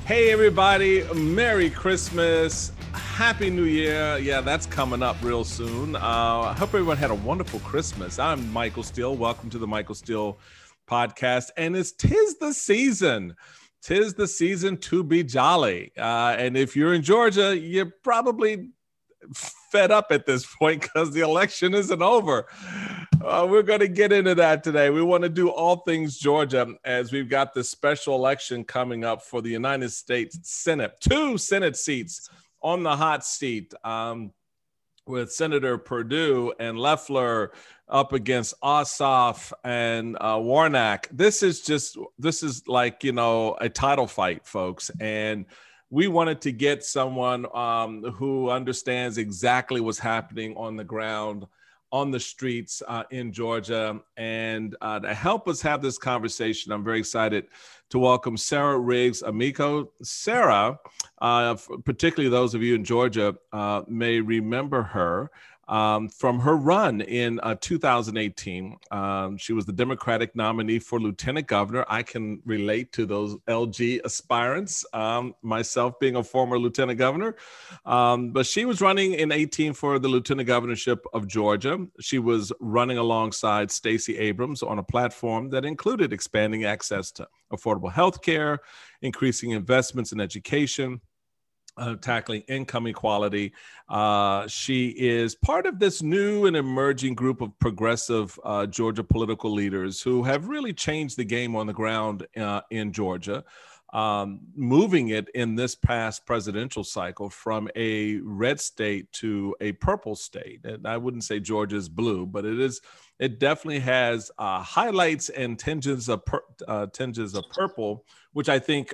Hey, everybody. Merry Christmas. Happy New Year. Yeah, that's coming up real soon. I hope everyone had a wonderful Christmas. I'm Michael Steele. Welcome to the Michael Steele podcast. And tis the season. Tis the season to be jolly. And if you're in Georgia, you're probably fed up at this point because the election isn't over. We're going to get into that today. We want to do all things Georgia as we've got this special election coming up for the United States Senate. 2 Senate seats on the hot seat with Senator Perdue and Loeffler up against Ossoff and Warnock. This is like, a title fight, folks. And we wanted to get someone who understands exactly what's happening on the ground, on the streets in Georgia. And to help us have this conversation, I'm very excited to welcome Sarah Riggs Amico. Sarah, particularly those of you in Georgia, may remember her from her run in 2018. She was the Democratic nominee for lieutenant governor. I can relate to those LG aspirants, myself being a former lieutenant governor. But she was running in 2018 for the lieutenant governorship of Georgia. She was running alongside Stacey Abrams on a platform that included expanding access to affordable health care, increasing investments in education, tackling income equality. She is part of this new and emerging group of progressive Georgia political leaders who have really changed the game on the ground in Georgia, moving it in this past presidential cycle from a red state to a purple state. And I wouldn't say Georgia's blue, but it definitely has highlights and tinges of purple, which I think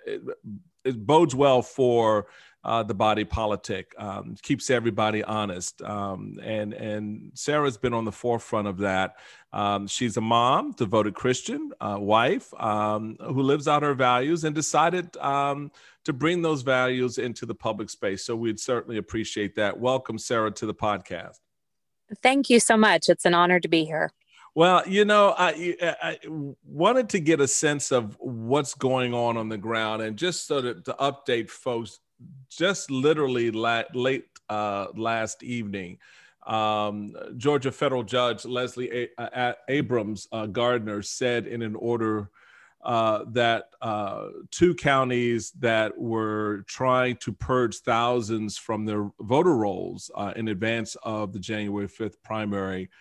it bodes well for the body politic, keeps everybody honest. And Sarah's been on the forefront of that. She's a mom, devoted Christian, wife, who lives out her values and decided to bring those values into the public space. So we'd certainly appreciate that. Welcome, Sarah, to the podcast. Thank you so much. It's an honor to be here. Well, I wanted to get a sense of what's going on the ground, and just so to update folks, just literally late last evening, Georgia federal judge Leslie Abrams Gardner said in an order that 2 counties that were trying to purge thousands from their voter rolls in advance of the January 5th primary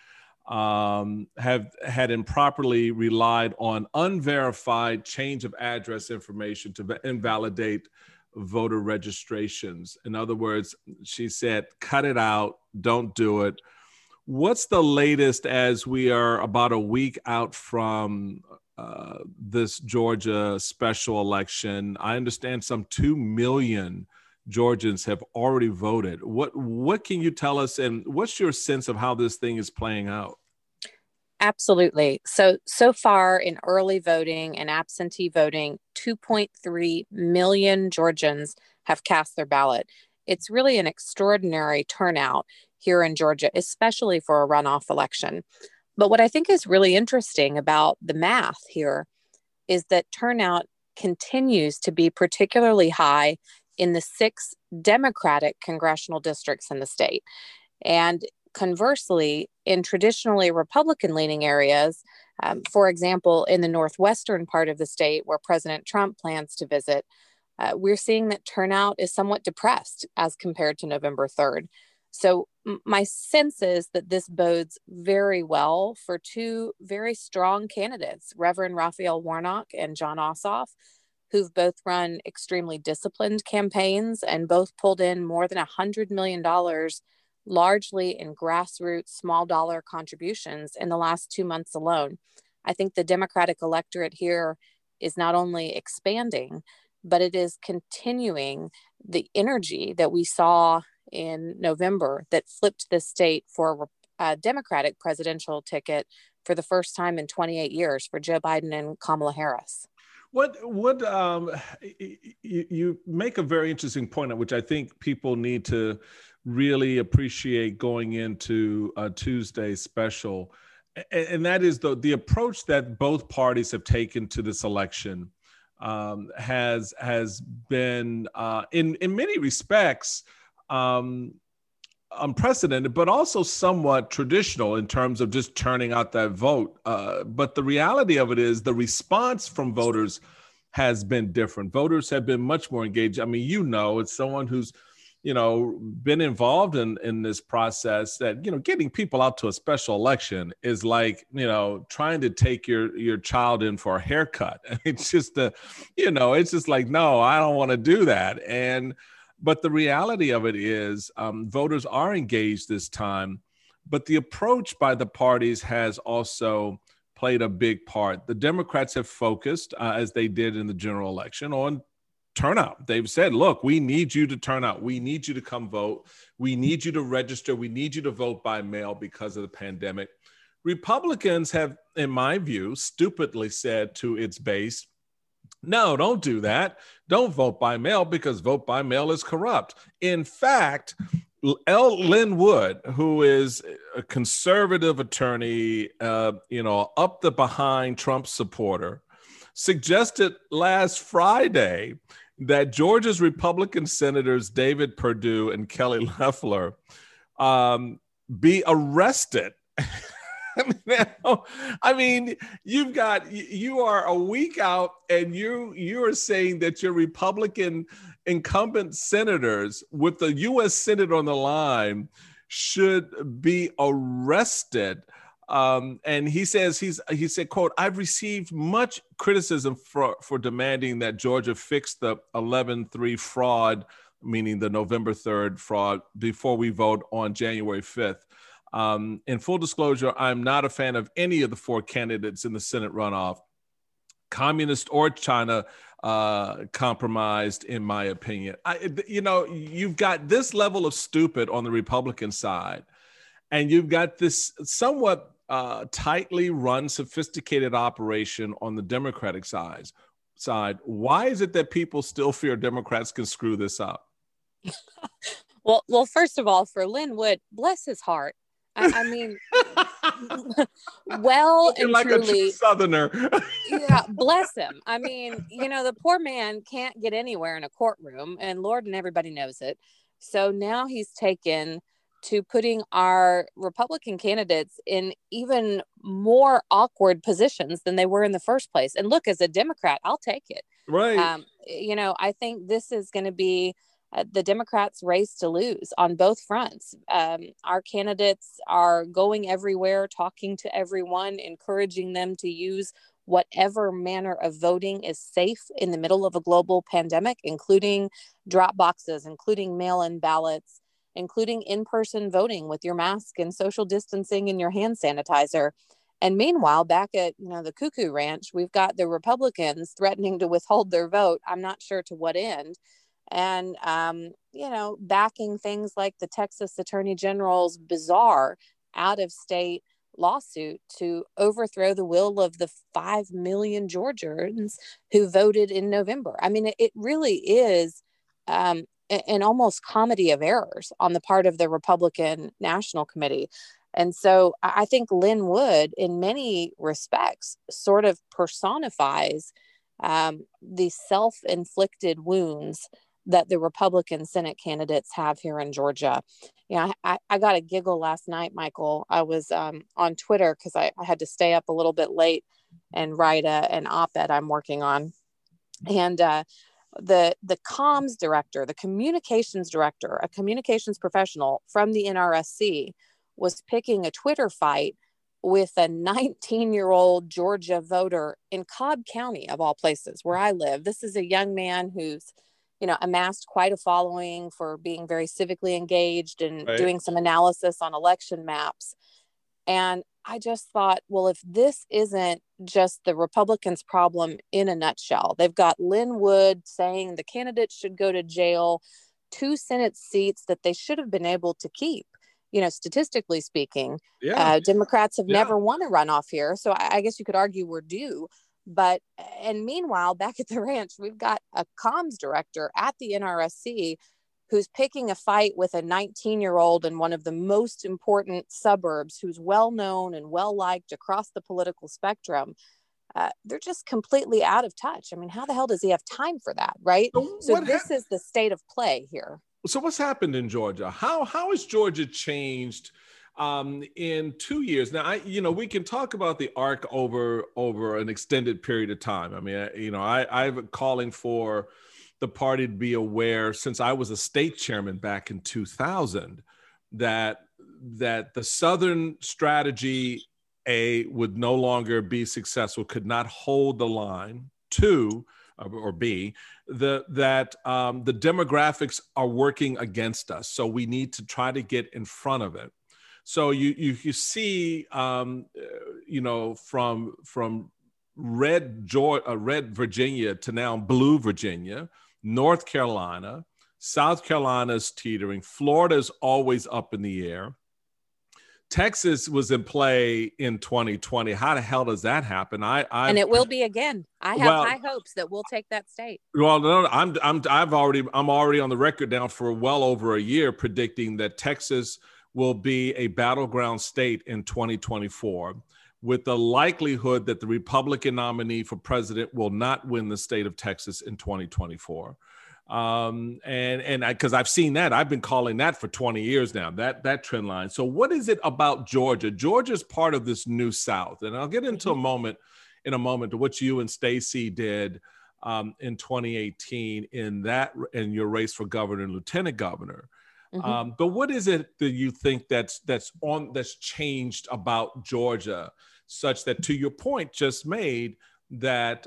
have had improperly relied on unverified change of address information to invalidate voter registrations. In other words, she said, cut it out, don't do it. What's the latest as we are about a week out from this Georgia special election? I understand some 2 million Georgians have already voted. What can you tell us, and what's your sense of how this thing is playing out? Absolutely. So far in early voting and absentee voting, 2.3 million Georgians have cast their ballot. It's really an extraordinary turnout here in Georgia, especially for a runoff election. But what I think is really interesting about the math here is that turnout continues to be particularly high in the 6 Democratic congressional districts in the state. And conversely, in traditionally Republican-leaning areas, for example, in the northwestern part of the state where President Trump plans to visit, we're seeing that turnout is somewhat depressed as compared to November 3rd. So my sense is that this bodes very well for 2 very strong candidates, Reverend Raphael Warnock and Jon Ossoff, who've both run extremely disciplined campaigns and both pulled in more than $100 million, largely in grassroots small dollar contributions in the last 2 months alone. I think the Democratic electorate here is not only expanding, but it is continuing the energy that we saw in November that flipped the state for a Democratic presidential ticket for the first time in 28 years for Joe Biden and Kamala Harris. You make a very interesting point, which I think people need to really appreciate going into a Tuesday special. And that is the approach that both parties have taken to this election has been in many respects unprecedented, but also somewhat traditional in terms of just turning out that vote. But the reality of it is the response from voters has been different. Voters have been much more engaged. I mean, it's someone who's, been involved in this process that, getting people out to a special election is like, trying to take your child in for a haircut. It's just it's just like, no, I don't want to do that. But the reality of it is voters are engaged this time, but the approach by the parties has also played a big part. The Democrats have focused, as they did in the general election, on turnout. They've said, look, we need you to turn out. We need you to come vote. We need you to register. We need you to vote by mail because of the pandemic. Republicans have, in my view, stupidly said to its base, no, don't do that. Don't vote by mail because vote by mail is corrupt. In fact, Lin Wood, who is a conservative attorney, up the behind Trump supporter, suggested last Friday that Georgia's Republican senators David Perdue and Kelly Loeffler be arrested. I mean, you are a week out and you are saying that your Republican incumbent senators with the U.S. Senate on the line should be arrested. And he said, quote, I've received much criticism for demanding that Georgia fix the 11-3 fraud, meaning the November 3rd fraud, before we vote on January 5th. In full disclosure, I'm not a fan of any of the four candidates in the Senate runoff, communist or China compromised, in my opinion. You've got this level of stupid on the Republican side, and you've got this somewhat tightly run, sophisticated operation on the Democratic side. Why is it that people still fear Democrats can screw this up? Well, first of all, for Lin Wood, bless his heart. I mean, well and like truly, a true Southerner. Yeah, bless him. I mean, the poor man can't get anywhere in a courtroom, and Lord and everybody knows it. So now he's taken to putting our Republican candidates in even more awkward positions than they were in the first place. And look, as a Democrat, I'll take it. Right. I think this is going to be the Democrats' race to lose on both fronts. Our candidates are going everywhere, talking to everyone, encouraging them to use whatever manner of voting is safe in the middle of a global pandemic, including drop boxes, including mail-in ballots, including in-person voting with your mask and social distancing and your hand sanitizer. And meanwhile, back at the Cuckoo Ranch, we've got the Republicans threatening to withhold their vote. I'm not sure to what end. And, backing things like the Texas Attorney General's bizarre out-of-state lawsuit to overthrow the will of the 5 million Georgians who voted in November. I mean, it really is an almost comedy of errors on the part of the Republican National Committee. And so I think Lin Wood, in many respects, sort of personifies the self-inflicted wounds that the Republican Senate candidates have here in Georgia. I got a giggle last night, Michael. I was on Twitter because I had to stay up a little bit late and write an op-ed I'm working on. And the comms director, the communications director, a communications professional from the NRSC, was picking a Twitter fight with a 19-year-old Georgia voter in Cobb County, of all places, where I live. This is a young man who's amassed quite a following for being very civically engaged and doing some analysis on election maps. And I just thought, well, if this isn't just the Republicans' problem in a nutshell, they've got Lin Wood saying the candidates should go to jail, 2 Senate seats that they should have been able to keep. Statistically speaking, Democrats have never won a runoff here. So I guess you could argue we're due. And meanwhile, back at the ranch, we've got a comms director at the NRSC who's picking a fight with a 19-year-old in one of the most important suburbs, who's well known and well liked across the political spectrum. they're just completely out of touch. I mean, how the hell does he have time for that, right? So this is the state of play here. So what's happened in Georgia? How has Georgia changed in 2 years? Now, we can talk about the arc over an extended period of time. I mean, I've been calling for the party to be aware since I was a state chairman back in 2000 that the Southern strategy, A, would no longer be successful, could not hold the line. Two, or B, that the demographics are working against us. So we need to try to get in front of it. So you see, from red Virginia to now blue Virginia, North Carolina, South Carolina's teetering, Florida's always up in the air. Texas was in play in 2020. How the hell does that happen? And it will be again. I have high hopes that we'll take that state. Well, no, I'm already on the record now for well over a year predicting that Texas will be a battleground state in 2024, with the likelihood that the Republican nominee for president will not win the state of Texas in 2024. And because I've seen that, I've been calling that for 20 years now, that trend line. So what is it about Georgia? Georgia's part of this new South. And I'll get into in a moment to what you and Stacey did in 2018 in your race for governor and lieutenant governor. Mm-hmm. But what is it that you think that's changed about Georgia, such that, to your point just made, that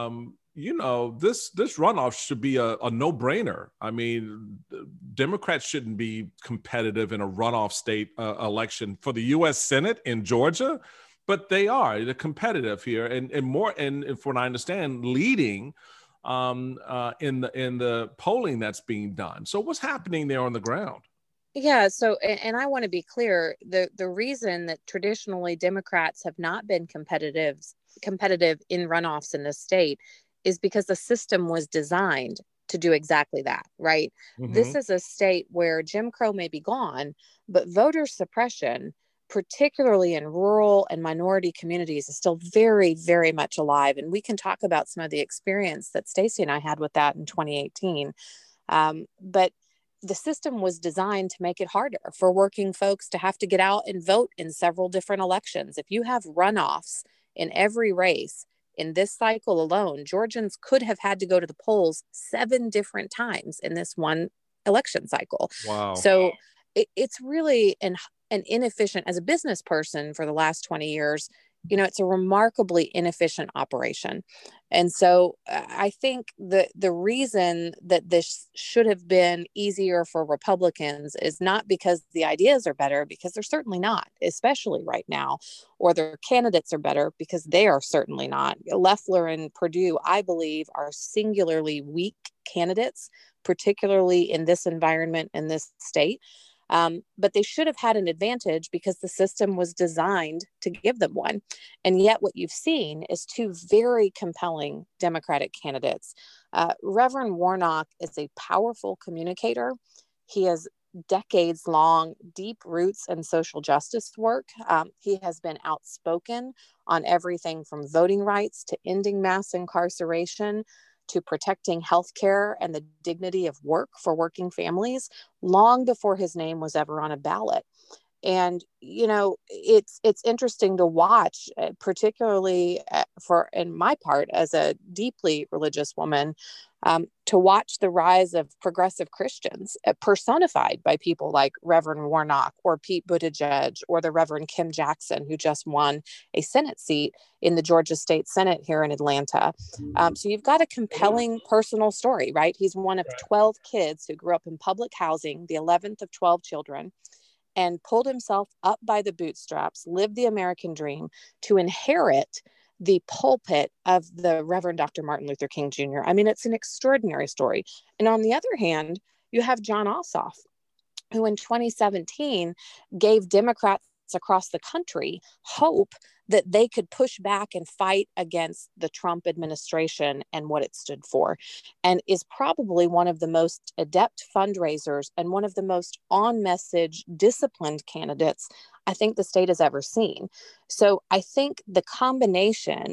this runoff should be a no-brainer. I mean, Democrats shouldn't be competitive in a runoff state election for the U.S. Senate in Georgia, but they are. They're competitive here, and from what I understand, leading in the polling that's being done. So what's happening there on the ground? Yeah. So, and I want to be clear, the reason that traditionally Democrats have not been competitive in runoffs in this state is because the system was designed to do exactly that, right? Mm-hmm. This is a state where Jim Crow may be gone, but voter suppression, particularly in rural and minority communities, is still very, very much alive. And we can talk about some of the experience that Stacey and I had with that in 2018. But the system was designed to make it harder for working folks to have to get out and vote in several different elections. If you have runoffs in every race, in this cycle alone, Georgians could have had to go to the polls 7 different times in this one election cycle. Wow. So it's really an inefficient, as a business person for the last 20 years, it's a remarkably inefficient operation. And so I think the reason that this should have been easier for Republicans is not because the ideas are better, because they're certainly not, especially right now, or their candidates are better, because they are certainly not. Loeffler and Perdue, I believe, are singularly weak candidates, particularly in this environment in this state. But they should have had an advantage because the system was designed to give them one. And yet what you've seen is 2 very compelling Democratic candidates. Reverend Warnock is a powerful communicator. He has decades-long deep roots in social justice work. He has been outspoken on everything from voting rights to ending mass incarceration, to protecting healthcare and the dignity of work for working families, long before his name was ever on a ballot. And, it's interesting to watch, particularly in my part as a deeply religious woman, to watch the rise of progressive Christians personified by people like Reverend Warnock or Pete Buttigieg or the Reverend Kim Jackson, who just won a Senate seat in the Georgia State Senate here in Atlanta. So you've got a compelling personal story, right? He's one of 12 kids who grew up in public housing, the 11th of 12 children, and pulled himself up by the bootstraps, lived the American dream to inherit the pulpit of the Reverend Dr. Martin Luther King Jr. I mean, it's an extraordinary story. And on the other hand, you have Jon Ossoff, who in 2017 gave Democrats across the country hope that they could push back and fight against the Trump administration and what it stood for, and is probably one of the most adept fundraisers and one of the most on-message, disciplined candidates I think the state has ever seen. So I think the combination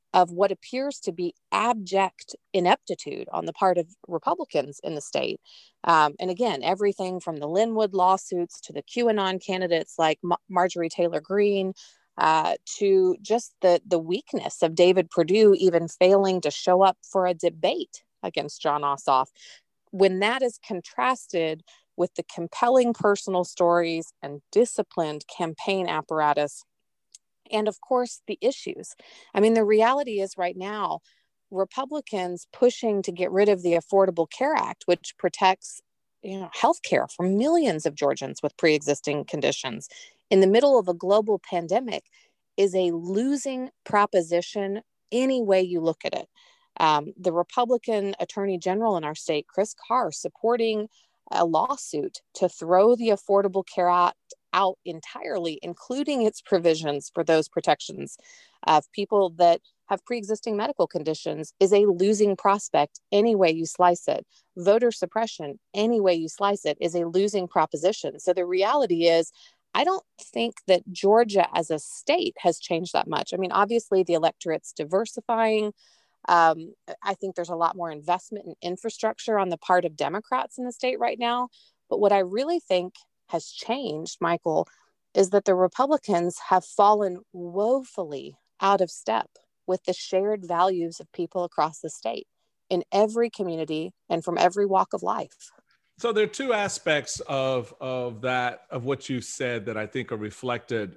of what appears to be abject ineptitude on the part of Republicans in the state. And again, everything from the Linwood lawsuits to the QAnon candidates like Marjorie Taylor Greene, to just the weakness of David Perdue even failing to show up for a debate against Jon Ossoff. When that is contrasted with the compelling personal stories and disciplined campaign apparatus, and of course, the issues. I mean, the reality is right now, Republicans pushing to get rid of the Affordable Care Act, which protects, health care for millions of Georgians with pre-existing conditions in the middle of a global pandemic, is a losing proposition any way you look at it. The Republican Attorney General in our state, Chris Carr, supporting a lawsuit to throw the Affordable Care Act out entirely, including its provisions for those protections of people that have pre-existing medical conditions, is a losing prospect any way you slice it. Voter suppression, any way you slice it, is a losing proposition. So the reality is, I don't think that Georgia as a state has changed that much. I mean, obviously the electorate's diversifying. I think there's a lot more investment in infrastructure on the part of Democrats in the state right now. But what I really think has changed, Michael, is that the Republicans have fallen woefully out of step with the shared values of people across the state in every community and from every walk of life. So there are two aspects of what you said that I think are reflected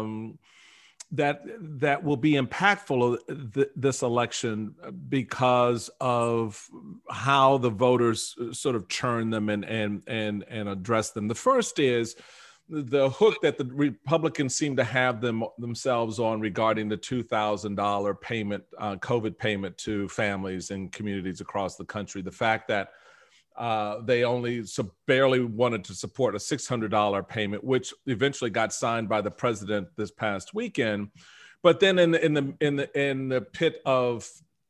that will be impactful this election because of how the voters sort of churn them and address them. The first is the hook that the Republicans seem to have themselves on regarding the $2,000 payment, COVID payment to families and communities across the country. The fact that they only barely wanted to support a $600 payment, which eventually got signed by the president this past weekend. But then in the pit of,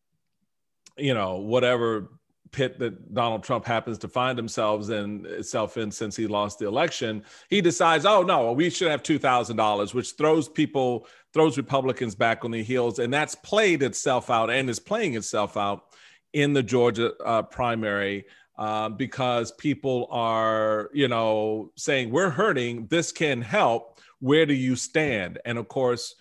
whatever pit that Donald Trump happens to find himself in since he lost the election, he decides, oh no, we should have $2,000, which throws Republicans back on the heels, and that's played itself out and is playing itself out in the Georgia primary. Because people are, saying we're hurting, this can help. Where do you stand? And of course,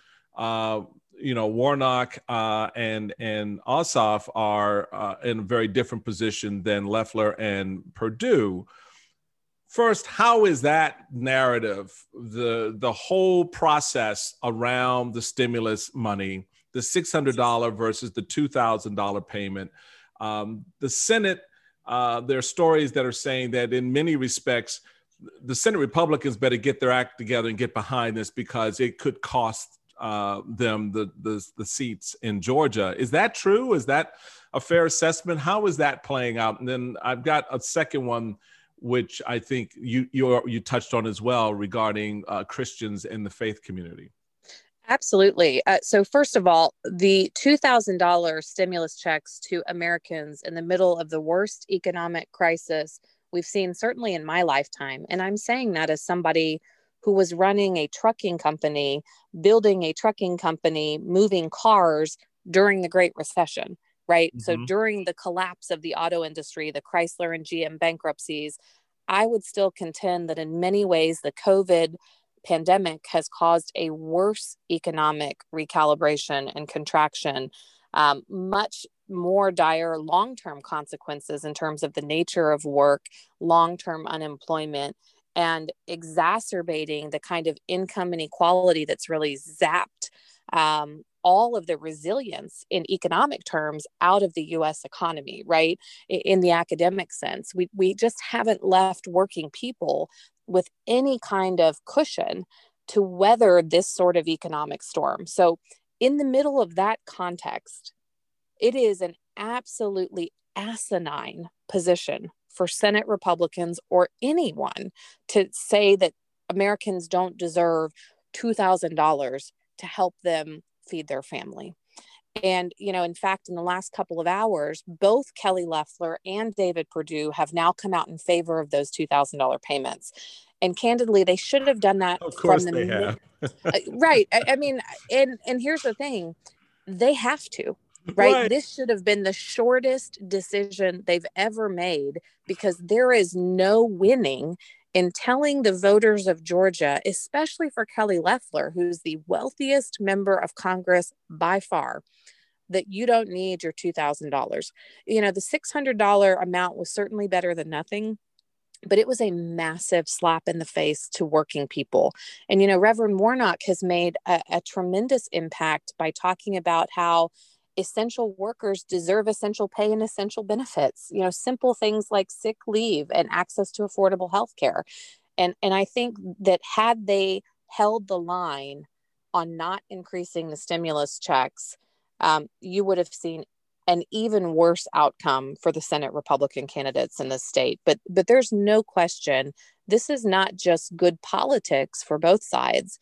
Warnock and Ossoff are in a very different position than Loeffler and Perdue. First, how is that narrative, the whole process around the stimulus money, the $600 versus the $2,000 payment, the Senate? There are stories that are saying that in many respects, the Senate Republicans better get their act together and get behind this because it could cost them the seats in Georgia. Is that true? Is that a fair assessment? How is that playing out? And then I've got a second one, which I think you touched on as well, regarding Christians in the faith community. Absolutely. So first of all, the $2,000 stimulus checks to Americans in the middle of the worst economic crisis we've seen certainly in my lifetime. And I'm saying that as somebody who was running a trucking company, building a trucking company, moving cars during the Great Recession, right? Mm-hmm. So during the collapse of the auto industry, the Chrysler and GM bankruptcies, I would still contend that in many ways, the COVID pandemic has caused a worse economic recalibration and contraction, much more dire long-term consequences in terms of the nature of work, long-term unemployment, and exacerbating the kind of income inequality that's really zapped all of the resilience in economic terms out of the U.S. economy, right? In the academic sense, we just haven't left working people with any kind of cushion to weather this sort of economic storm. So in the middle of that context, it is an absolutely asinine position for Senate Republicans or anyone to say that Americans don't deserve $2,000 to help them feed their family. And, in fact, in the last couple of hours, both Kelly Loeffler and David Perdue have now come out in favor of those $2,000 payments. And candidly, they should have done that. Of course they have. Right. I mean, and here's the thing. They have to, right? Right. This should have been the shortest decision they've ever made, because there is no winning in telling the voters of Georgia, especially for Kelly Loeffler, who's the wealthiest member of Congress by far, that you don't need your $2,000. The $600 amount was certainly better than nothing, but it was a massive slap in the face to working people. And, Reverend Warnock has made a tremendous impact by talking about how essential workers deserve essential pay and essential benefits, simple things like sick leave and access to affordable health care. And I think that had they held the line on not increasing the stimulus checks, you would have seen an even worse outcome for the Senate Republican candidates in the state. But there's no question, this is not just good politics for both sides.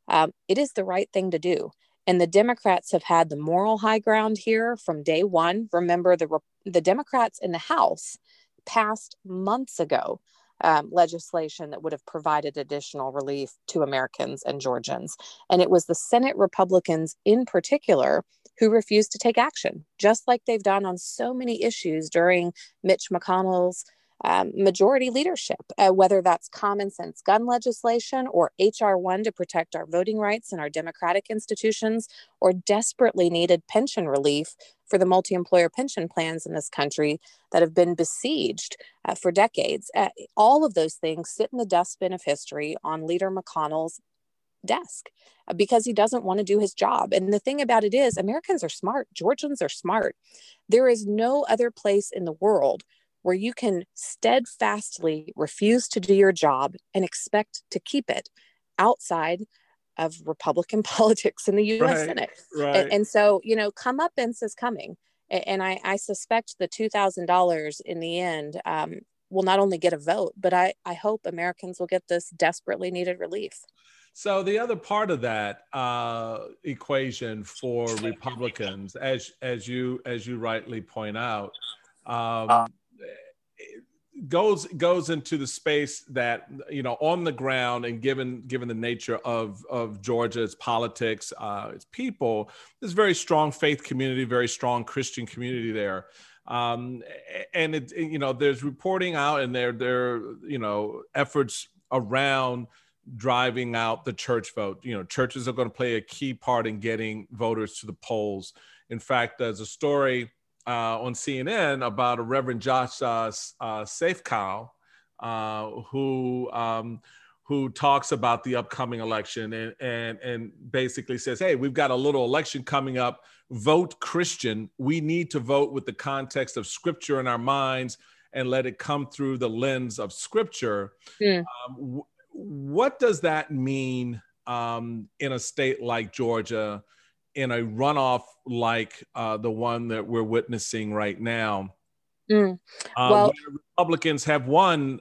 It is the right thing to do. And the Democrats have had the moral high ground here from day one. Remember, the Democrats in the House passed months ago legislation that would have provided additional relief to Americans and Georgians. And it was the Senate Republicans in particular who refused to take action, just like they've done on so many issues during Mitch McConnell's majority leadership, whether that's common sense gun legislation or HR 1 to protect our voting rights and our democratic institutions, or desperately needed pension relief for the multi-employer pension plans in this country that have been besieged for decades. All of those things sit in the dustbin of history on Leader McConnell's desk because he doesn't want to do his job. And the thing about it is, Americans are smart. Georgians are smart. There is no other place in the world where you can steadfastly refuse to do your job and expect to keep it outside of Republican politics in the U.S. Right. Senate. Right. And so, comeuppance is coming. And I suspect the $2,000 in the end will not only get a vote, but I hope Americans will get this desperately needed relief. So the other part of that equation for Republicans, as you rightly point out, goes into the space that, on the ground, and given the nature of Georgia's politics, its people, there's very strong faith community, very strong Christian community there. And there's reporting out, and there efforts around driving out the church vote. Churches are going to play a key part in getting voters to the polls. In fact, there's a story on CNN about a Reverend Josh Safecow, who talks about the upcoming election and basically says, hey, we've got a little election coming up. Vote Christian. We need to vote with the context of Scripture in our minds and let it come through the lens of Scripture. What does that mean in a state like Georgia, in a runoff like the one that we're witnessing right now? Where Republicans have won,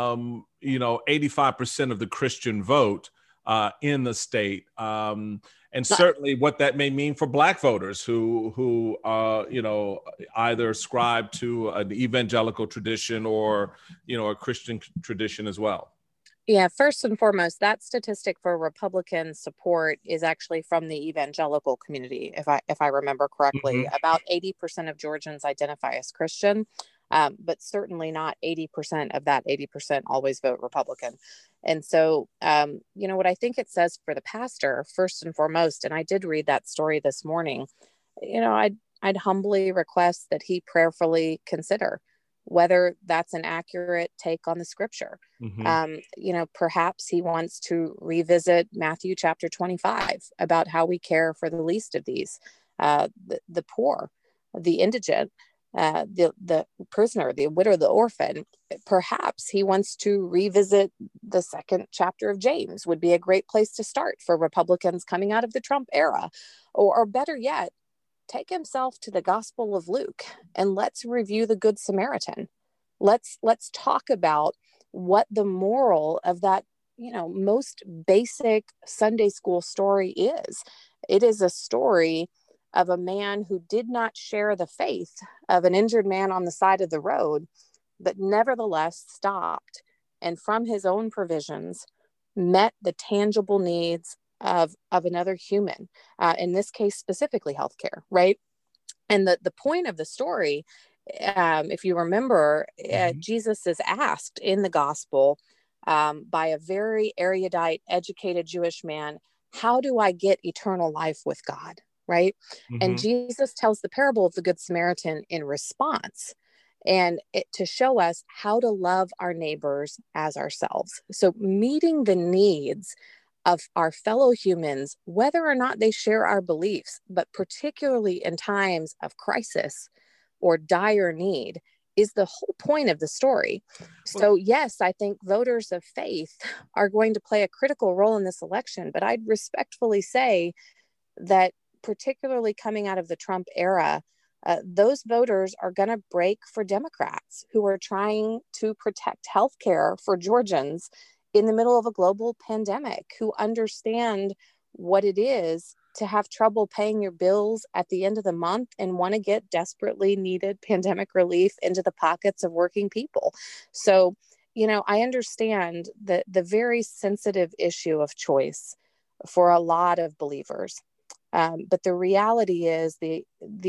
85% of the Christian vote in the state, and certainly what that may mean for Black voters who either ascribe to an evangelical tradition or a Christian tradition as well. Yeah, first and foremost, that statistic for Republican support is actually from the evangelical community, if I remember correctly. Mm-hmm. About 80% of Georgians identify as Christian, but certainly not 80% of that 80% always vote Republican. And so, what I think it says for the pastor, first and foremost, and I did read that story this morning, I'd humbly request that he prayerfully consider whether that's an accurate take on the Scripture. Mm-hmm. Perhaps he wants to revisit Matthew chapter 25 about how we care for the least of these, the poor, the indigent, the prisoner, the widow, the orphan. Perhaps he wants to revisit the second chapter of James. Would be a great place to start for Republicans coming out of the Trump era, or better yet, take himself to the Gospel of Luke and let's review the Good Samaritan. Let's talk about what the moral of that, most basic Sunday school story is. It is a story of a man who did not share the faith of an injured man on the side of the road, but nevertheless stopped and from his own provisions met the tangible needs of another human, in this case, specifically healthcare, right? And the point of the story, if you remember, Jesus is asked in the gospel by a very erudite, educated Jewish man, how do I get eternal life with God? Right. And Jesus tells the parable of the Good Samaritan in response, and to show us how to love our neighbors as ourselves. So meeting the needs of our fellow humans, whether or not they share our beliefs, but particularly in times of crisis or dire need, is the whole point of the story. So yes, I think voters of faith are going to play a critical role in this election, but I'd respectfully say that particularly coming out of the Trump era, those voters are going to break for Democrats who are trying to protect healthcare for Georgians in the middle of a global pandemic, who understand what it is to have trouble paying your bills at the end of the month and want to get desperately needed pandemic relief into the pockets of working people. So, I understand the very sensitive issue of choice for a lot of believers. But the reality is it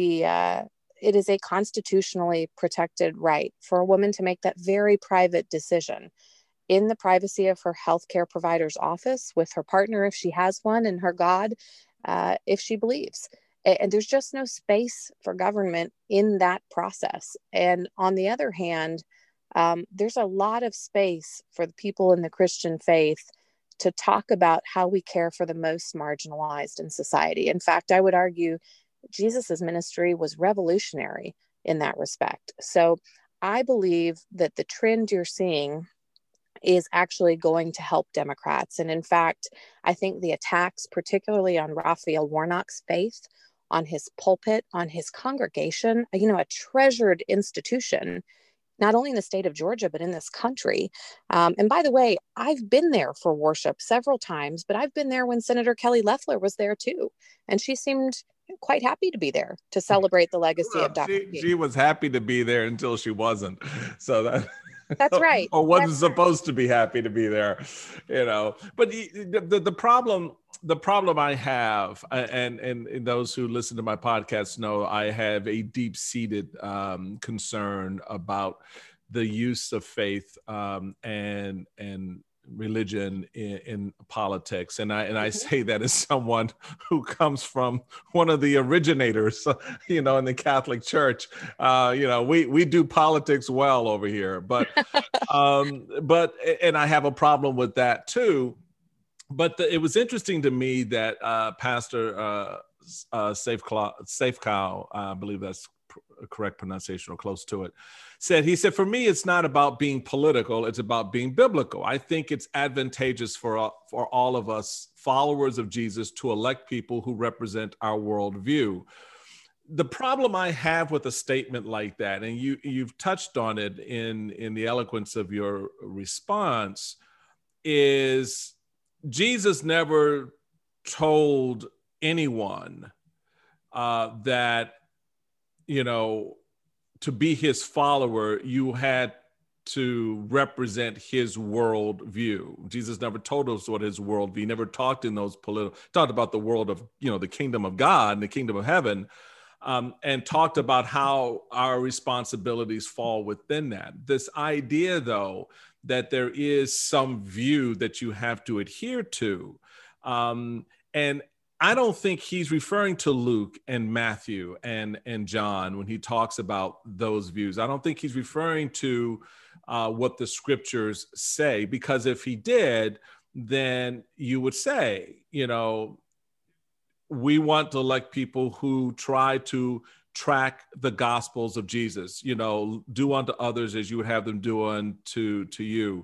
is a constitutionally protected right for a woman to make that very private decision in the privacy of her healthcare provider's office with her partner, if she has one, and her God, if she believes. And there's just no space for government in that process. And on the other hand, there's a lot of space for the people in the Christian faith to talk about how we care for the most marginalized in society. In fact, I would argue Jesus's ministry was revolutionary in that respect. So I believe that the trend you're seeing is actually going to help Democrats. And in fact, I think the attacks, particularly on Raphael Warnock's faith, on his pulpit, on his congregation, a treasured institution, not only in the state of Georgia, but in this country. And by the way, I've been there for worship several times, but I've been there when Senator Kelly Loeffler was there too. And she seemed quite happy to be there to celebrate the legacy of Dr. King. She was happy to be there until she wasn't. So that's right. Or wasn't supposed to be happy to be there, But the problem I have, and those who listen to my podcast know, I have a deep-seated concern about the use of faith and religion in politics, and I say that as someone who comes from one of the originators, in the Catholic Church. We do politics well over here, but and I have a problem with that too. But it was interesting to me that Pastor Safecow, I believe that's a correct pronunciation or close to it, he said, for me, it's not about being political. It's about being biblical. I think it's advantageous for all of us followers of Jesus to elect people who represent our worldview. The problem I have with a statement like that, and you've touched on it in the eloquence of your response, is Jesus never told anyone that, to be his follower, you had to represent his worldview. Jesus never told us what his worldview. He never talked in those talked about the world of, the kingdom of God and the kingdom of heaven, and talked about how our responsibilities fall within that. This idea, though, that there is some view that you have to adhere to, and I don't think he's referring to Luke and Matthew and John when he talks about those views. I don't think he's referring to what the scriptures say, because if he did, then you would say, we want to elect people who try to track the gospels of Jesus, do unto others as you would have them do unto you.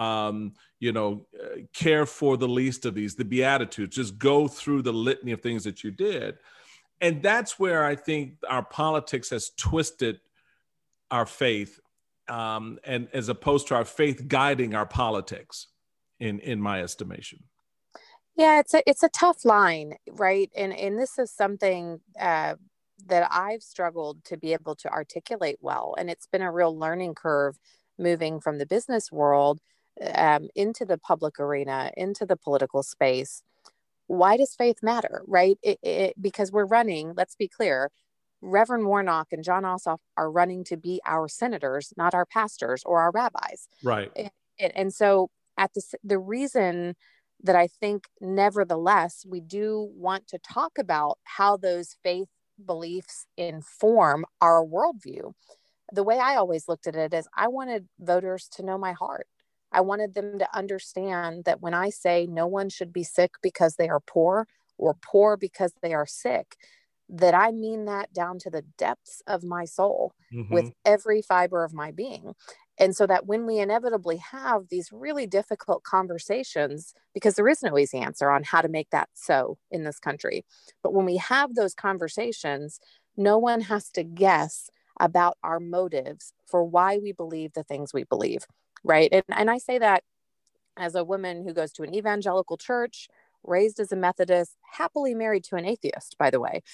Care for the least of these, the Beatitudes, just go through the litany of things that you did. And that's where I think our politics has twisted our faith, and as opposed to our faith guiding our politics, in my estimation. Yeah, it's a tough line, right? And this is something that I've struggled to be able to articulate well. And it's been a real learning curve moving from the business world into the public arena, into the political space. why does faith matter, right? Because we're running, let's be clear, Reverend Warnock and John Ossoff are running to be our senators, not our pastors or our rabbis. Right. And so the reason that I think, nevertheless, we do want to talk about how those faith beliefs inform our worldview. The way I always looked at it is I wanted voters to know my heart. I wanted them to understand that when I say no one should be sick because they are poor or poor because they are sick, that I mean that down to the depths of my soul with every fiber of my being. And so that when we inevitably have these really difficult conversations, because there is no easy answer on how to make that so in this country, but when we have those conversations, no one has to guess about our motives for why we believe the things we believe, right? And I say that as a woman who goes to an evangelical church, raised as a Methodist, happily married to an atheist, by the way.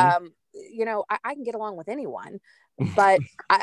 I can get along with anyone, but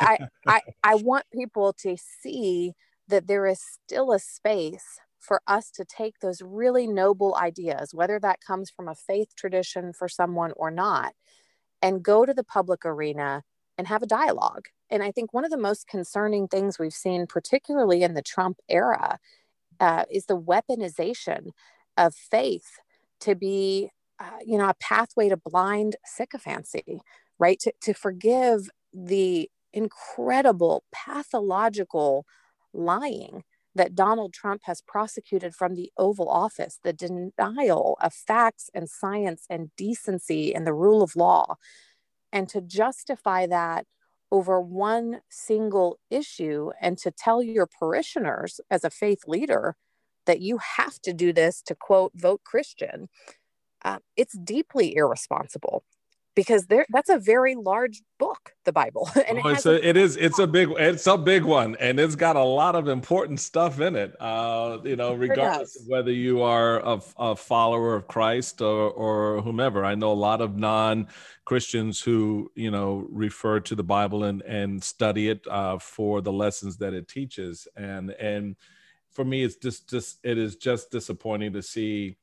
I want people to see that there is still a space for us to take those really noble ideas, whether that comes from a faith tradition for someone or not, and go to the public arena and have a dialogue. And I think one of the most concerning things we've seen, particularly in the Trump era, is the weaponization of faith to be, a pathway to blind sycophancy, right? To forgive the incredible pathological lying that Donald Trump has prosecuted from the Oval Office, the denial of facts and science and decency and the rule of law, and to justify that over one single issue, and to tell your parishioners as a faith leader that you have to do this to, quote, vote Christian, it's deeply irresponsible, because that's a very large book, the Bible. And it's a big one, and it's got a lot of important stuff in it. Regardless of whether you are a follower of Christ or whomever. I know a lot of non-Christians who, refer to the Bible and study it for the lessons that it teaches. And for me, it is just disappointing to see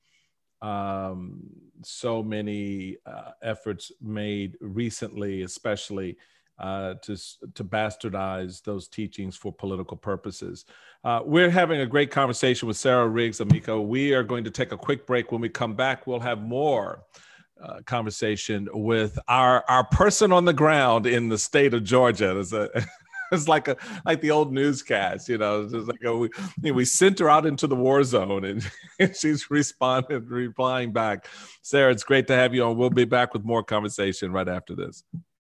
so many efforts made recently, especially to bastardize those teachings for political purposes. We're having a great conversation with Sarah Riggs Amico. We are going to take a quick break. When we come back, we'll have more conversation with our person on the ground in the state of Georgia. It's like the old newscast, It's just like we sent her out into the war zone, and she's replying back. Sarah, it's great to have you on. We'll be back with more conversation right after this.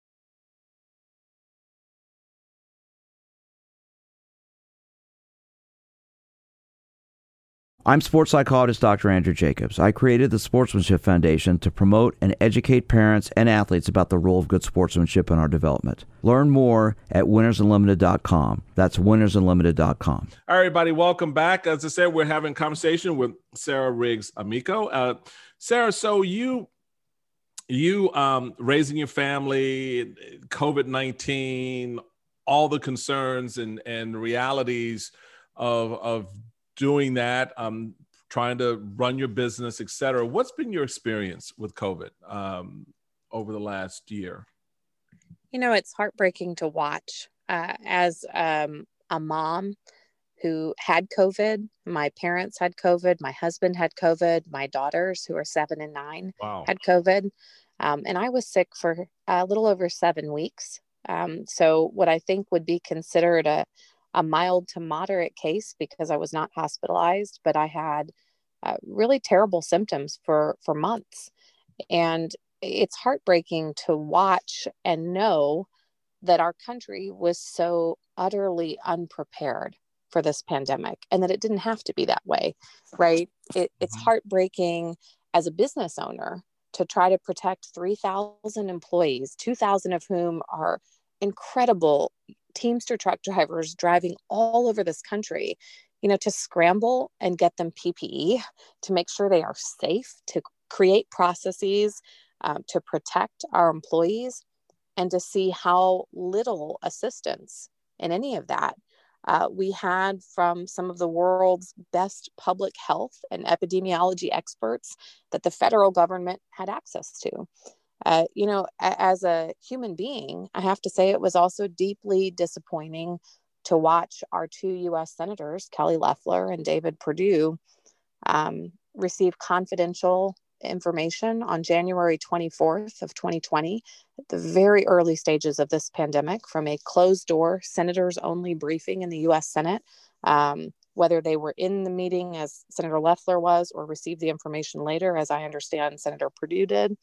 I'm sports psychologist Dr. Andrew Jacobs. I created the Sportsmanship Foundation to promote and educate parents and athletes about the role of good sportsmanship in our development. Learn more at winnersunlimited.com. That's winnersunlimited.com. All right, everybody, welcome back. As I said, we're having a conversation with Sarah Riggs Amico. Sarah, so you raising your family, COVID-19, all the concerns and realities of doing that, trying to run your business, et cetera. What's been your experience with COVID over the last year? It's heartbreaking to watch as a mom who had COVID. My parents had COVID. My husband had COVID. My daughters, who are 7 and 9, had COVID. And I was sick for a little over 7 weeks. So what I think would be considered a mild to moderate case, because I was not hospitalized, but I had really terrible symptoms for months. And it's heartbreaking to watch and know that our country was so utterly unprepared for this pandemic, and that it didn't have to be that way, right? It's heartbreaking as a business owner to try to protect 3,000 employees, 2,000 of whom are incredible Teamster truck drivers driving all over this country, to scramble and get them PPE, to make sure they are safe, to create processes to protect our employees, and to see how little assistance in any of that We had from some of the world's best public health and epidemiology experts that the federal government had access to. As a human being, I have to say it was also deeply disappointing to watch our two U.S. senators, Kelly Loeffler and David Perdue, receive confidential information on January 24th of 2020, at the very early stages of this pandemic, from a closed-door, senators-only briefing in the U.S. Senate. Whether they were in the meeting, as Senator Loeffler was, or received the information later, as I understand Senator Perdue did,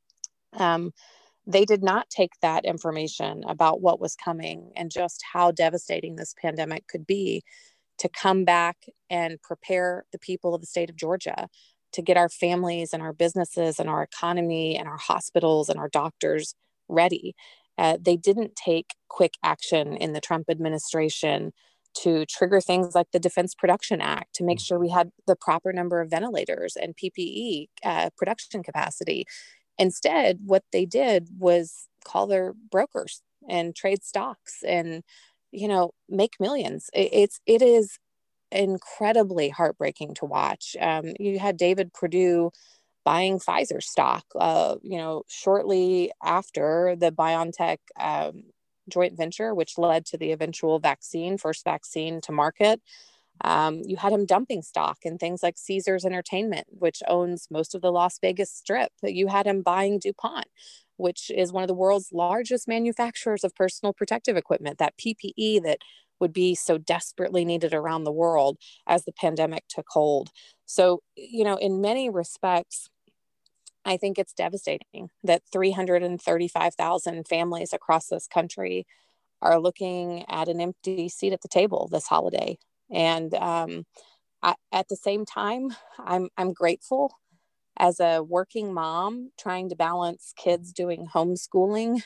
they did not take that information about what was coming and just how devastating this pandemic could be to come back and prepare the people of the state of Georgia to get our families and our businesses and our economy and our hospitals and our doctors ready. They didn't take quick action in the Trump administration to trigger things like the Defense Production Act to make sure we had the proper number of ventilators and PPE production capacity. Instead, what they did was call their brokers and trade stocks and, make millions. It is incredibly heartbreaking to watch. You had David Perdue buying Pfizer stock, shortly after the BioNTech joint venture, which led to the eventual first vaccine to market. You had him dumping stock in things like Caesars Entertainment, which owns most of the Las Vegas Strip. You had him buying DuPont, which is one of the world's largest manufacturers of personal protective equipment, that PPE that would be so desperately needed around the world as the pandemic took hold. So, in many respects, I think it's devastating that 335,000 families across this country are looking at an empty seat at the table this holiday. And at the same time, I'm grateful as a working mom trying to balance kids doing homeschooling.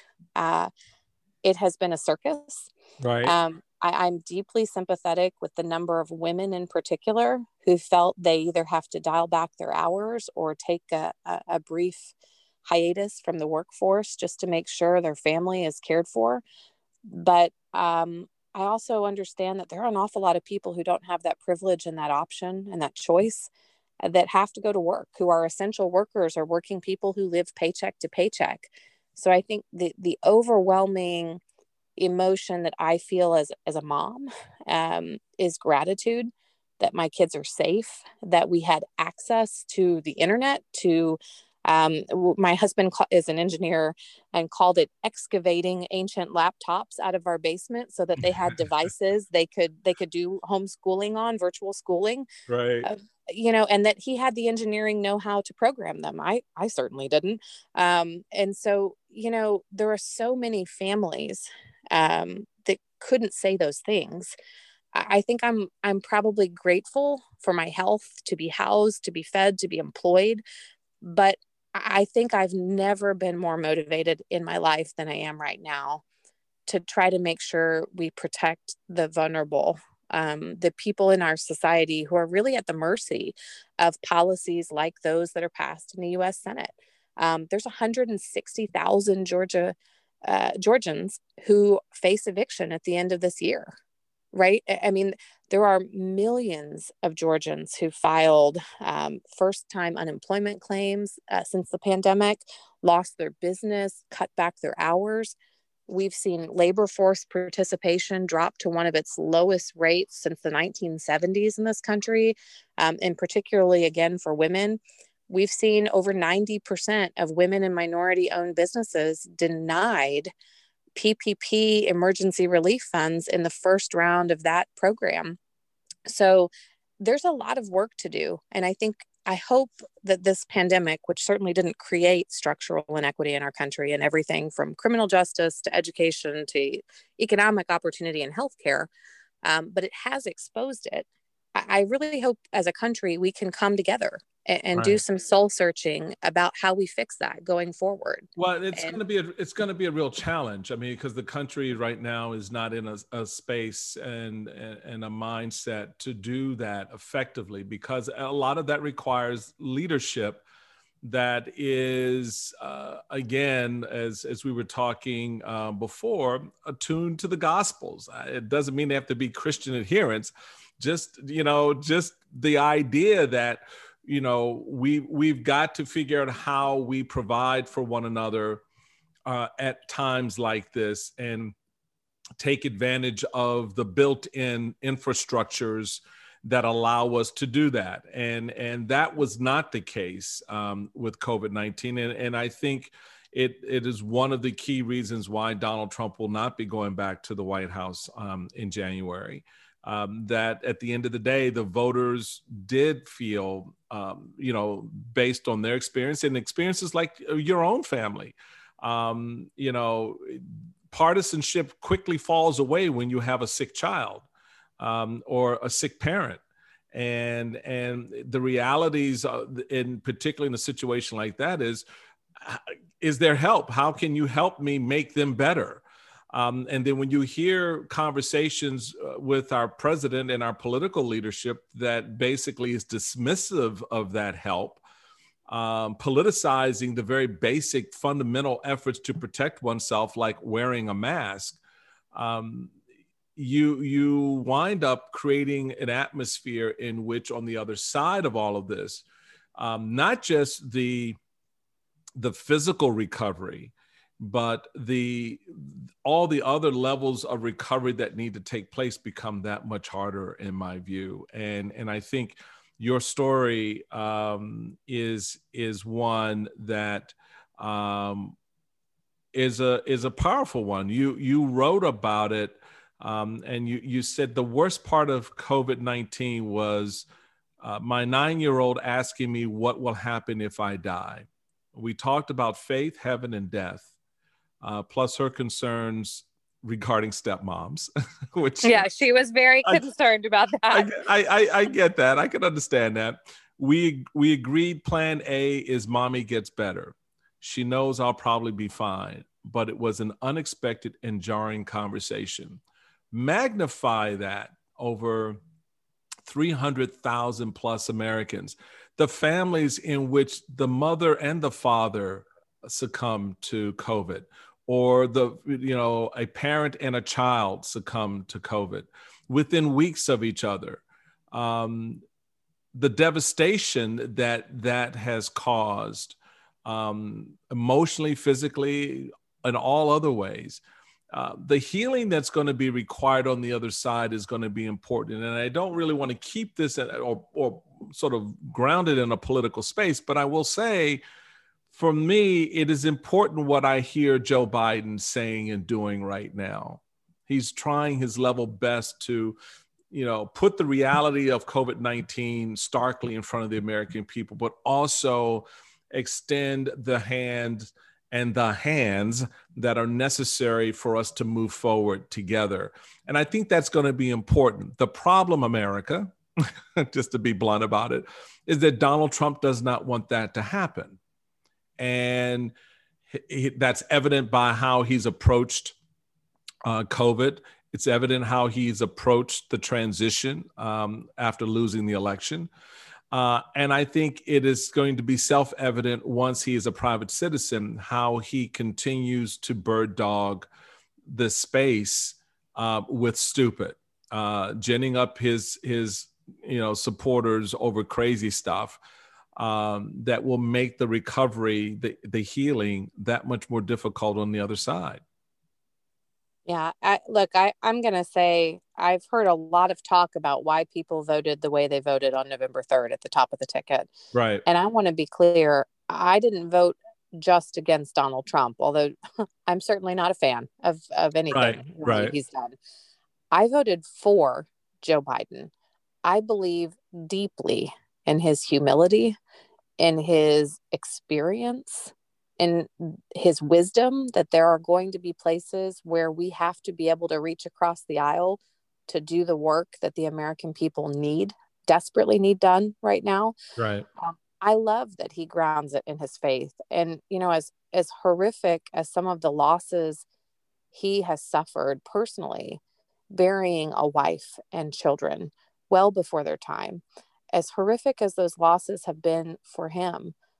It has been a circus. Right. I'm deeply sympathetic with the number of women in particular who felt they either have to dial back their hours or take a brief hiatus from the workforce just to make sure their family is cared for. But I also understand that there are an awful lot of people who don't have that privilege and that option and that choice that have to go to work, who are essential workers or working people who live paycheck to paycheck. So I think the overwhelming emotion that I feel as a mom is gratitude that my kids are safe, that we had access to the internet, to my husband is an engineer and called it excavating ancient laptops out of our basement so that they had devices they could do homeschooling on, virtual schooling. Right. And that he had the engineering know-how to program them. I certainly didn't. And so, there are so many families that couldn't say those things. I think I'm probably grateful for my health, to be housed, to be fed, to be employed. But I think I've never been more motivated in my life than I am right now to try to make sure we protect the vulnerable, the people in our society who are really at the mercy of policies like those that are passed in the U.S. Senate. There's 160,000 Georgians who face eviction at the end of this year, right? I mean, there are millions of Georgians who filed first-time unemployment claims since the pandemic, lost their business, cut back their hours. We've seen labor force participation drop to one of its lowest rates since the 1970s in this country, and particularly, again, for women. We've seen over 90% of women and minority-owned businesses denied PPP emergency relief funds in the first round of that program. So there's a lot of work to do. And I hope that this pandemic, which certainly didn't create structural inequity in our country and everything from criminal justice to education to economic opportunity and healthcare, but it has exposed it. I really hope as a country we can come together and do some soul searching about how we fix that going forward. Well, it's going to be a real challenge. I mean, because the country right now is not in a space and a mindset to do that effectively, because a lot of that requires leadership that is, again, as we were talking before, attuned to the Gospels. It doesn't mean they have to be Christian adherents. Just the idea that, we've got to figure out how we provide for one another at times like this, and take advantage of the built-in infrastructures that allow us to do that. And that was not the case with COVID-19. And I think it is one of the key reasons why Donald Trump will not be going back to the White House in January. That at the end of the day, the voters did feel, based on their experience and experiences like your own family, partisanship quickly falls away when you have a sick child or a sick parent. And the realities, in particularly in a situation like that, is there help? How can you help me make them better? And then when you hear conversations with our president and our political leadership that basically is dismissive of that help, politicizing the very basic fundamental efforts to protect oneself, like wearing a mask, you wind up creating an atmosphere in which, on the other side of all of this, not just the physical recovery, but all the other levels of recovery that need to take place become that much harder, in my view. And I think your story is one that is a powerful one. You wrote about it, and you said the worst part of COVID-19 was my 9-year-old asking me what will happen if I die. We talked about faith, heaven, and death, plus her concerns regarding stepmoms, which, yeah, she was very concerned about that. I get that. I can understand that. We agreed plan A is mommy gets better. She knows I'll probably be fine, but it was an unexpected and jarring conversation. Magnify that over 300,000 plus Americans, the families in which the mother and the father succumb to COVID, or a parent and a child succumb to COVID within weeks of each other. The devastation that has caused, emotionally, physically, and all other ways. The healing that's going to be required on the other side is going to be important. And I don't really want to keep this or sort of grounded in a political space, but I will say, for me, it is important what I hear Joe Biden saying and doing right now. He's trying his level best to, put the reality of COVID-19 starkly in front of the American people, but also extend the hand and the hands that are necessary for us to move forward together. And I think that's going to be important. The problem, America, just to be blunt about it, is that Donald Trump does not want that to happen. And that's evident by how he's approached COVID. It's evident how he's approached the transition after losing the election. And I think it is going to be self-evident once he is a private citizen, how he continues to bird dog the space with stupid, ginning up his supporters over crazy stuff. That will make the recovery, the healing, that much more difficult on the other side. Yeah, I'm going to say I've heard a lot of talk about why people voted the way they voted on November 3rd at the top of the ticket. Right. And I want to be clear, I didn't vote just against Donald Trump, although I'm certainly not a fan of anything he's done. I voted for Joe Biden. I believe deeply in his humility, in his experience, in his wisdom, that there are going to be places where we have to be able to reach across the aisle to do the work that the American people desperately need done right now. Right. I love that he grounds it in his faith. And, as horrific as some of the losses he has suffered personally, burying a wife and children well before their time, as horrific as those losses have been for him,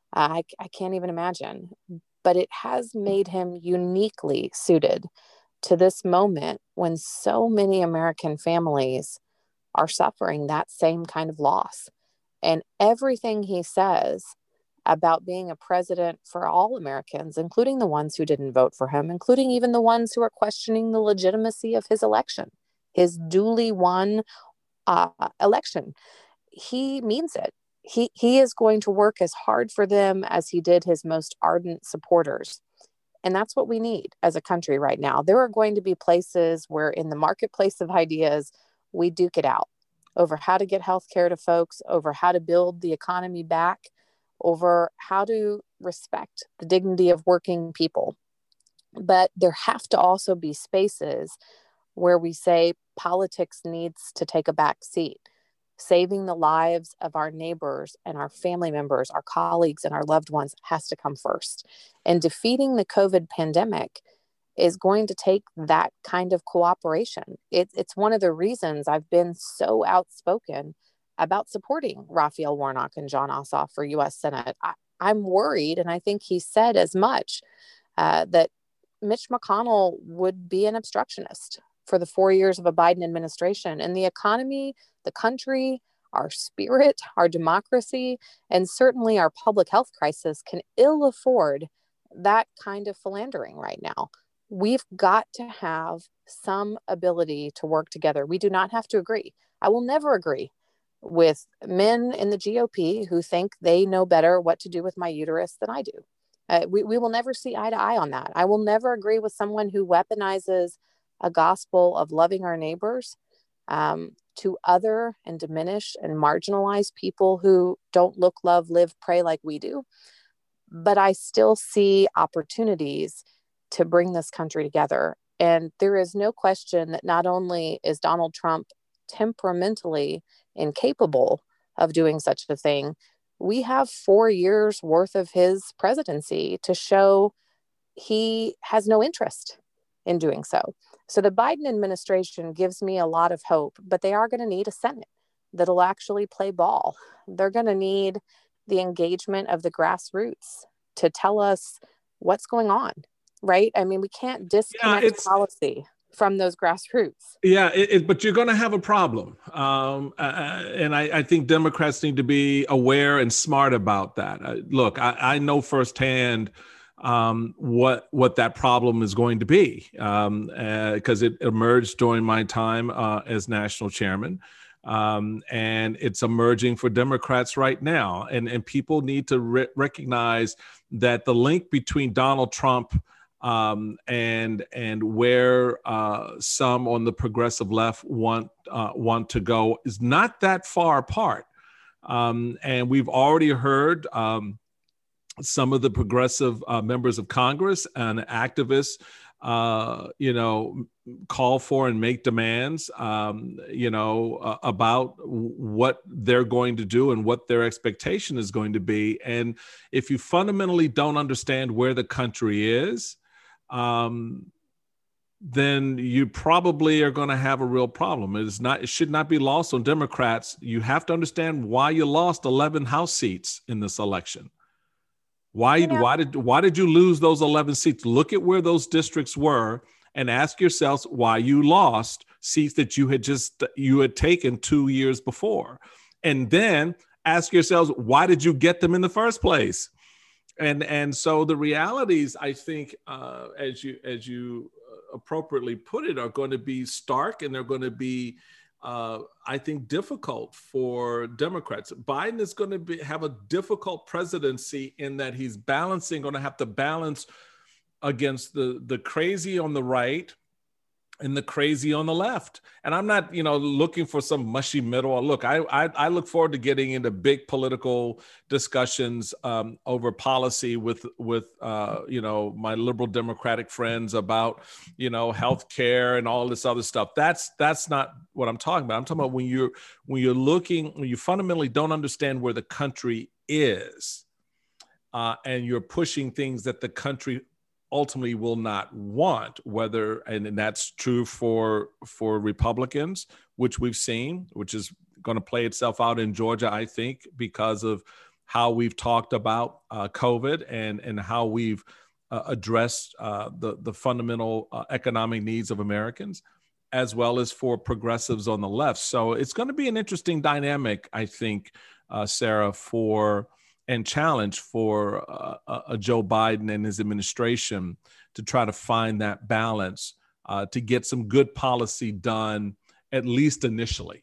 I can't even imagine. But it has made him uniquely suited to this moment when so many American families are suffering that same kind of loss. And everything he says about being a president for all Americans, including the ones who didn't vote for him, including even the ones who are questioning the legitimacy of his election, his duly won election, he means it. He is going to work as hard for them as he did his most ardent supporters. And that's what we need as a country right now. There are going to be places where in the marketplace of ideas, we duke it out over how to get health care to folks, over how to build the economy back, over how to respect the dignity of working people. But there have to also be spaces where we say politics needs to take a back seat. Saving the lives of our neighbors and our family members, our colleagues and our loved ones has to come first. And defeating the COVID pandemic is going to take that kind of cooperation. It's one of the reasons I've been so outspoken about supporting Raphael Warnock and Jon Ossoff for U.S. Senate. I'm worried, and I think he said as much, that Mitch McConnell would be an obstructionist for the 4 years of a Biden administration. And the economy, the country, our spirit, our democracy, and certainly our public health crisis can ill afford that kind of philandering right now. We've got to have some ability to work together. We do not have to agree. I will never agree with men in the GOP who think they know better what to do with my uterus than I do. We will never see eye to eye on that. I will never agree with someone who weaponizes a gospel of loving our neighbors to other and diminish and marginalize people who don't look, love, live, pray like we do. But I still see opportunities to bring this country together. And there is no question that not only is Donald Trump temperamentally incapable of doing such a thing, we have 4 years worth of his presidency to show he has no interest in doing so. So the Biden administration gives me a lot of hope, but they are going to need a Senate that'll actually play ball. They're going to need the engagement of the grassroots to tell us what's going on, right? I mean, we can't disconnect policy from those grassroots. Yeah, but you're going to have a problem. And I think Democrats need to be aware and smart about that. Look, I know firsthand what that problem is going to be, because it emerged during my time as national chairman. And it's emerging for Democrats right now. And people need to recognize that the link between Donald Trump and where some on the progressive left want to go is not that far apart. And we've already heard some of the progressive members of Congress and activists, call for and make demands, about what they're going to do and what their expectation is going to be. And if you fundamentally don't understand where the country is, then you probably are going to have a real problem. It should not be lost on Democrats. You have to understand why you lost 11 House seats in this election. Why did you lose those 11 seats? Look at where those districts were and ask yourselves why you lost seats that you had taken 2 years before. And then ask yourselves, why did you get them in the first place? And so the realities, I think, as you appropriately put it, are going to be stark, and they're going to be, I think, difficult for Democrats. Biden is going to have a difficult presidency in that he's going to have to balance against the crazy on the right and the crazy on the left. And I'm not, looking for some mushy middle. Look, I look forward to getting into big political discussions over policy with my liberal Democratic friends about, healthcare and all this other stuff. That's not what I'm talking about. I'm talking about when you fundamentally don't understand where the country is, and you're pushing things that the country ultimately will not want, and that's true for Republicans, which we've seen, which is going to play itself out in Georgia, I think, because of how we've talked about COVID and how we've addressed the fundamental economic needs of Americans, as well as for progressives on the left. So it's going to be an interesting dynamic, I think, Sarah, and challenge for a Joe Biden and his administration to try to find that balance to get some good policy done, at least initially.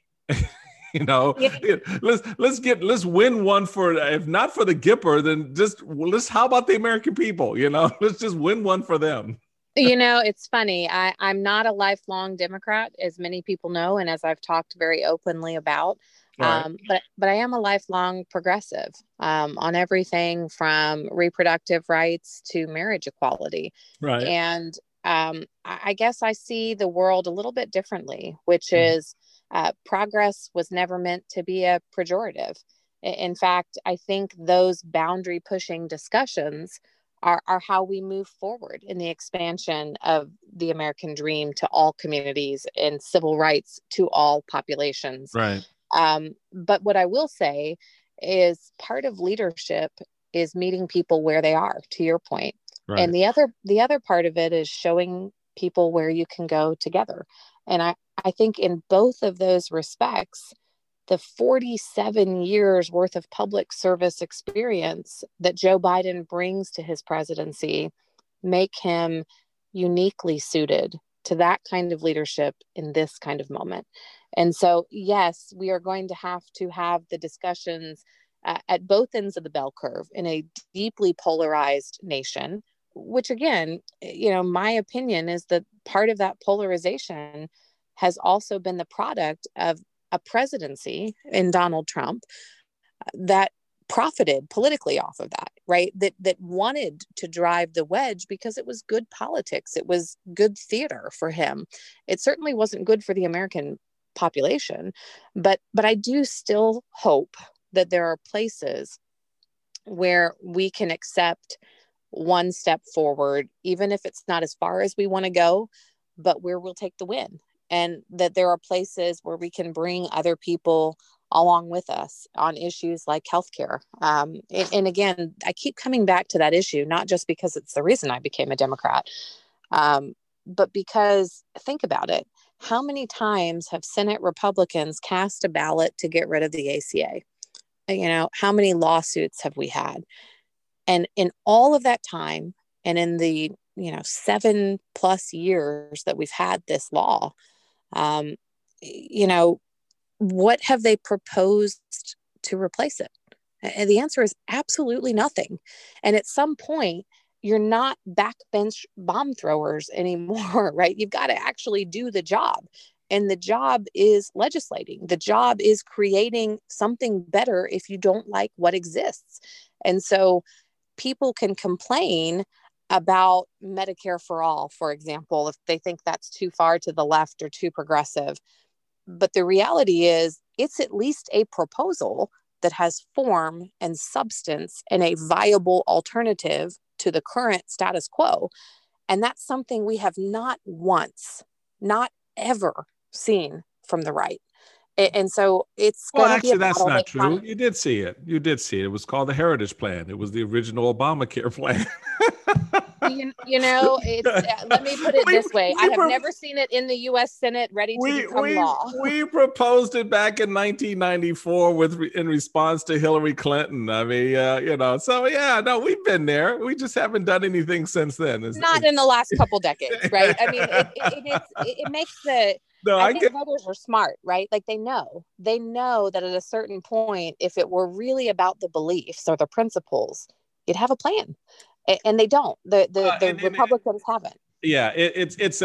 Yeah. Let's win one for, if not for the Gipper, then how about the American people? Let's just win one for them. It's funny. I'm not a lifelong Democrat, as many people know, and as I've talked very openly about. Right. But I am a lifelong progressive on everything from reproductive rights to marriage equality. Right. And I guess I see the world a little bit differently, which is progress was never meant to be a pejorative. In fact, I think those boundary pushing discussions are how we move forward in the expansion of the American dream to all communities and civil rights to all populations. Right. But what I will say is part of leadership is meeting people where they are, to your point. Right. And the other part of it is showing people where you can go together. And I think in both of those respects, the 47 years worth of public service experience that Joe Biden brings to his presidency make him uniquely suited to that kind of leadership in this kind of moment. And so, yes, we are going to have the discussions at both ends of the bell curve in a deeply polarized nation, which again, my opinion is that part of that polarization has also been the product of a presidency in Donald Trump that profited politically off of that, right? That wanted to drive the wedge because it was good politics. It was good theater for him. It certainly wasn't good for the American population, but I do still hope that there are places where we can accept one step forward, even if it's not as far as we want to go, but where we'll take the win. And that there are places where we can bring other people along with us on issues like healthcare. And again, I keep coming back to that issue, not just because it's the reason I became a Democrat, but because think about it. How many times have Senate Republicans cast a ballot to get rid of the ACA? How many lawsuits have we had? And in all of that time, and in the 7+ years that we've had this law, what have they proposed to replace it? And the answer is absolutely nothing. And at some point, you're not backbench bomb throwers anymore, right? You've got to actually do the job. And the job is legislating. The job is creating something better if you don't like what exists. And so people can complain about Medicare for all, for example, if they think that's too far to the left or too progressive. But the reality is it's at least a proposal that has form and substance and a viable alternative to the current status quo. And that's something we have not once, not ever seen from the right. And so it's well, actually, that's not true. You did see it. It was called the Heritage Plan. It was the original Obamacare plan. Let me put it this way. I have never seen it in the U.S. Senate ready to become law. We proposed it back in 1994 in response to Hillary Clinton. I mean, so yeah, no, we've been there. We just haven't done anything since then. Not in the last couple decades, right? I mean, it makes the... No, I think voters are smart, right? Like they know that at a certain point, if it were really about the beliefs or the principles, you'd have a plan, and they don't. The Republicans haven't. Yeah, it is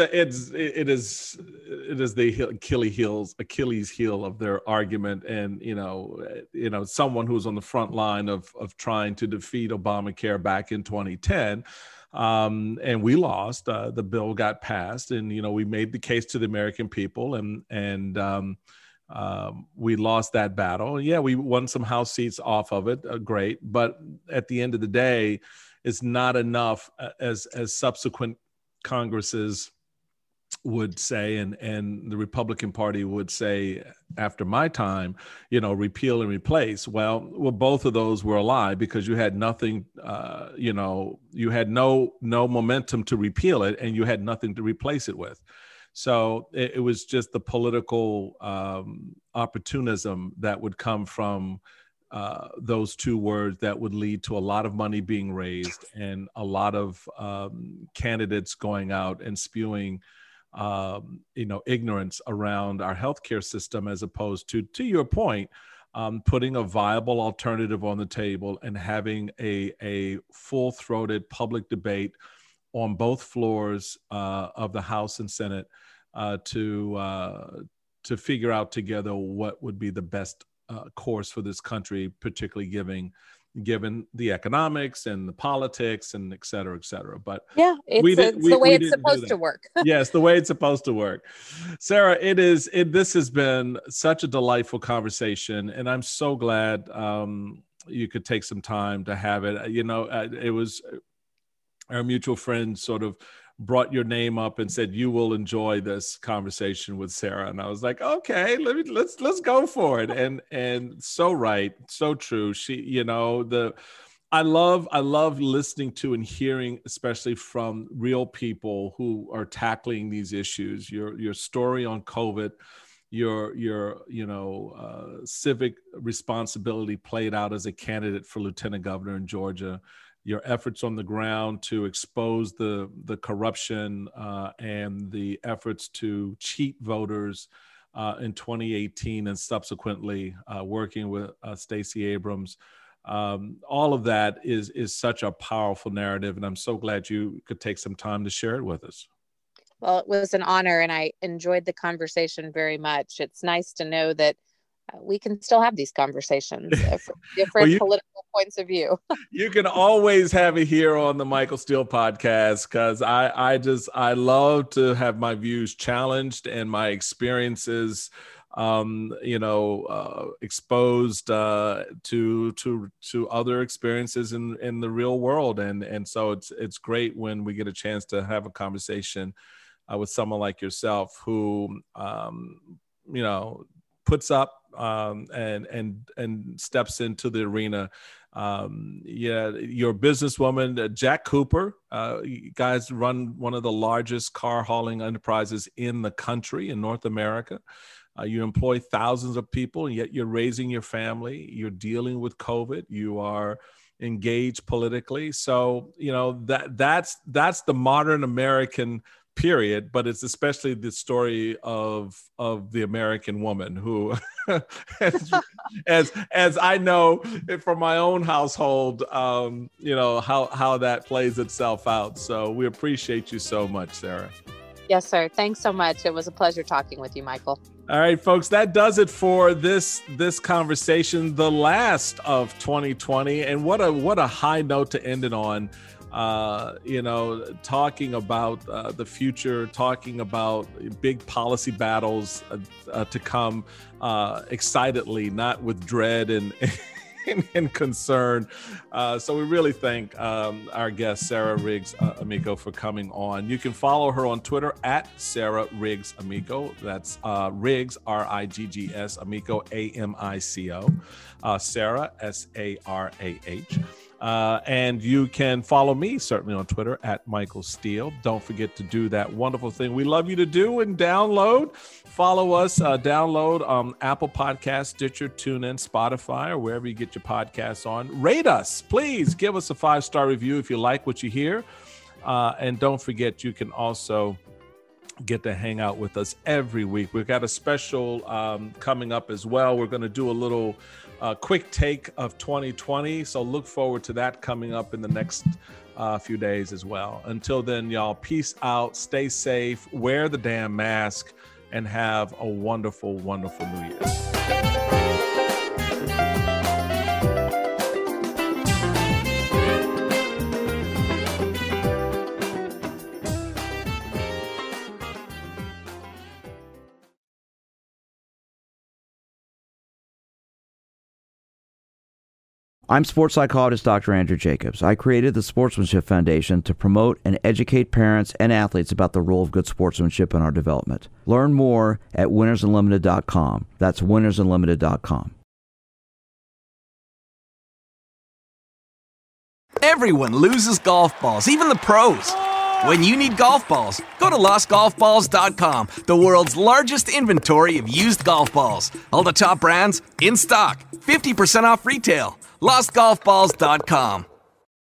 the Achilles heel of their argument, and someone who's on the front line of trying to defeat Obamacare back in 2010. And we lost. The bill got passed, and we made the case to the American people, and we lost that battle. Yeah, we won some House seats off of it. Great, but at the end of the day, it's not enough. As subsequent Congresses would say, and the Republican Party would say after my time, repeal and replace. Well, both of those were a lie, because you had nothing, you had no momentum to repeal it, and you had nothing to replace it with. So it was just the political opportunism that would come from those two words that would lead to a lot of money being raised and a lot of candidates going out and spewing ignorance around our healthcare system, as opposed to your point, putting a viable alternative on the table and having a full-throated public debate on both floors of the House and Senate to figure out together what would be the best course for this country, particularly given the economics and the politics and et cetera, et cetera. But yeah, it's the way it's supposed to work. Yes, the way it's supposed to work. Sarah, this has been such a delightful conversation, and I'm so glad you could take some time to have it. It was our mutual friend sort of brought your name up and said, you will enjoy this conversation with Sarah. And I was like, okay, let's go for it. And so right, so true. She, I love listening to and hearing, especially from real people who are tackling these issues. Your story on COVID, your civic responsibility played out as a candidate for lieutenant governor in Georgia, your efforts on the ground to expose the corruption and the efforts to cheat voters in 2018 and subsequently working with Stacey Abrams. All of that is such a powerful narrative, and I'm so glad you could take some time to share it with us. Well, it was an honor, and I enjoyed the conversation very much. It's nice to know that we can still have these conversations from different political points of view. You can always have it here on the Michael Steele podcast, because I love to have my views challenged and my experiences exposed to other experiences in the real world, and so it's great when we get a chance to have a conversation with someone like yourself who puts up and steps into the arena. You're a businesswoman, Jack Cooper. You guys run one of the largest car hauling enterprises in the country, in North America. You employ thousands of people, and yet you're raising your family. You're dealing with COVID. You are engaged politically. So, that's the modern American period, but it's especially the story of the American woman who, as I know from my own household, how that plays itself out. So we appreciate you so much, Sarah. Yes, sir. Thanks so much. It was a pleasure talking with you, Michael. All right, folks, that does it for this conversation, the last of 2020, and what a high note to end it on. Talking about the future, talking about big policy battles to come excitedly, not with dread and concern. So we really thank our guest, Sarah Riggs Amico, for coming on. You can follow her on Twitter at Sarah Riggs Amico. That's Riggs, R-I-G-G-S, Amico, A-M-I-C-O. Sarah, S-A-R-A-H. And you can follow me certainly on Twitter at Michael Steele. Don't forget to do that wonderful thing we love you to do and download. Follow us, download Apple Podcasts, Stitcher, TuneIn, Spotify, or wherever you get your podcasts on. Rate us. Please give us a 5-star review if you like what you hear. And don't forget, you can also get to hang out with us every week. We've got a special coming up as well. We're going to do a little quick take of 2020. So look forward to that coming up in the next few days as well. Until then, y'all, peace out, stay safe, wear the damn mask, and have a wonderful, wonderful New Year. I'm sports psychologist Dr. Andrew Jacobs. I created the Sportsmanship Foundation to promote and educate parents and athletes about the role of good sportsmanship in our development. Learn more at winnersunlimited.com. That's winnersunlimited.com. Everyone loses golf balls, even the pros. When you need golf balls, go to lostgolfballs.com, the world's largest inventory of used golf balls. All the top brands, in stock, 50% off retail. lostgolfballs.com.